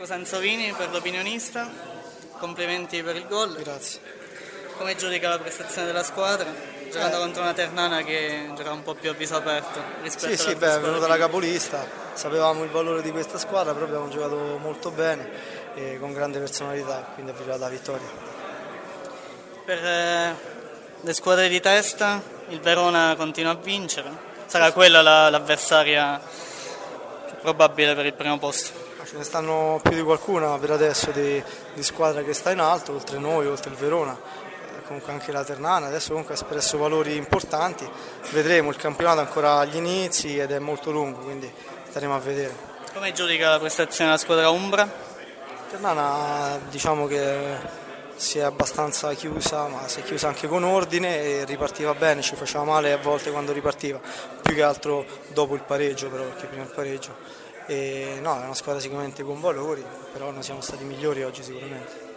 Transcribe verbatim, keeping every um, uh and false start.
Marco Sanzovini per l'opinionista, complimenti per il gol. Grazie. Come giudica la prestazione della squadra? Giocando Eh. contro una Ternana che gioca un po' più a viso aperto rispetto Sì, alle sì, beh, è altre venuta la squadre. capolista, sapevamo il valore di questa squadra, però abbiamo giocato molto bene e con grande personalità, quindi è arrivata la vittoria. Per eh, le squadre di testa, il Verona continua a vincere. Sarà quella la- l'avversaria più probabile per il primo posto. Ce ne stanno più di qualcuna per adesso di, di squadra che sta in alto, oltre noi, oltre il Verona, eh, comunque anche la Ternana, adesso comunque ha espresso valori importanti, vedremo, il campionato è ancora agli inizi ed è molto lungo, quindi staremo a vedere. Come giudica la prestazione della squadra Umbra? Ternana diciamo che si è abbastanza chiusa, ma si è chiusa anche con ordine e ripartiva bene, ci faceva male a volte quando ripartiva, più che altro dopo il pareggio però, perché prima il pareggio. E no, è una squadra sicuramente con valori, però noi siamo stati migliori oggi sicuramente.